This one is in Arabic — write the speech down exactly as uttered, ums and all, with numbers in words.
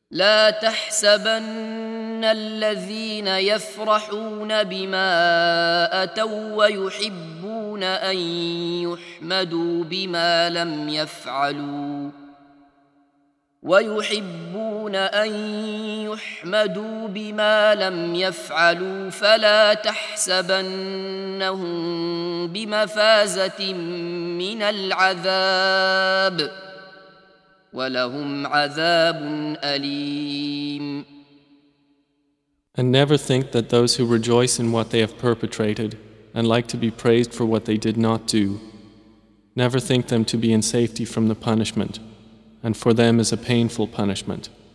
لا تحسبن الذين يفرحون بما أتوا ويحبون أن يحمدوا بما لم يفعلوا ويحبون أن يحمدوا بما لم يفعلوا فلا تحسبنهم بمفازة من العذاب ولهم عذاب أليم. And never think that those who rejoice in what they have perpetrated and like to be praised for what they did not do, never think them to be in safety from the punishment, and for them is a painful punishment.